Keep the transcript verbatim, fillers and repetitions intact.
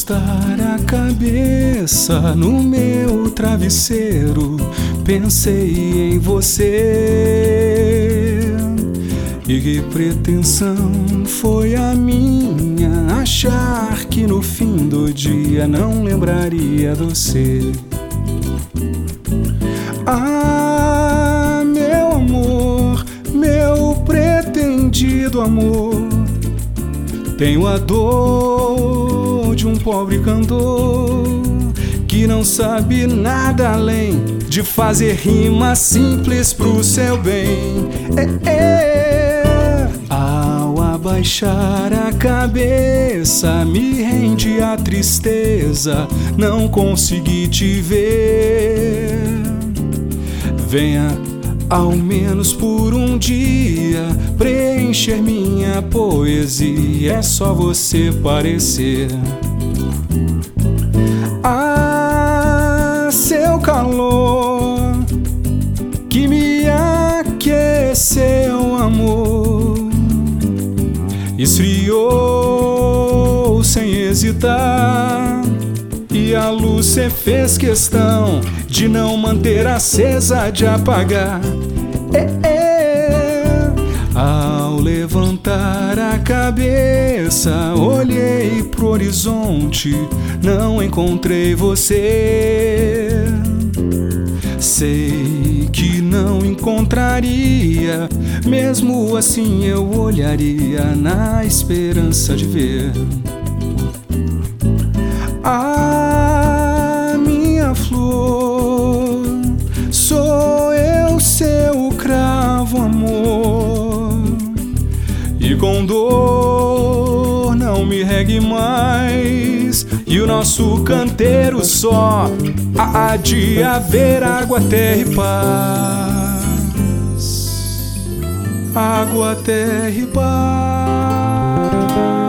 encostar a cabeça no meu travesseiro, pensei em você. E que pretensão foi a minha, achar que no fim do dia não lembraria você. Ah, meu amor, meu pretendido amor, tenho a dor de um pobre cantor que não sabe nada além de fazer rima simples pro seu bem. É, é. Ao abaixar a cabeça, me rende a tristeza, não consegui te ver. Venha ao menos por um dia preencher minha poesia, é só você parecer. Ah, seu calor que me aqueceu, amor, esfriou sem hesitar, e a luz cê fez questão de não manter acesa, de apagar. É, é. Ao levantar a cabeça, olhei pro horizonte, não encontrei você. Sei que não encontraria, mesmo assim eu olharia na esperança de ver. Ah, minha flor, sou eu seu cravo, amor, e com dor não me regue mais, e o nosso canteiro só há de haver água, terra e paz. Água, terra e paz.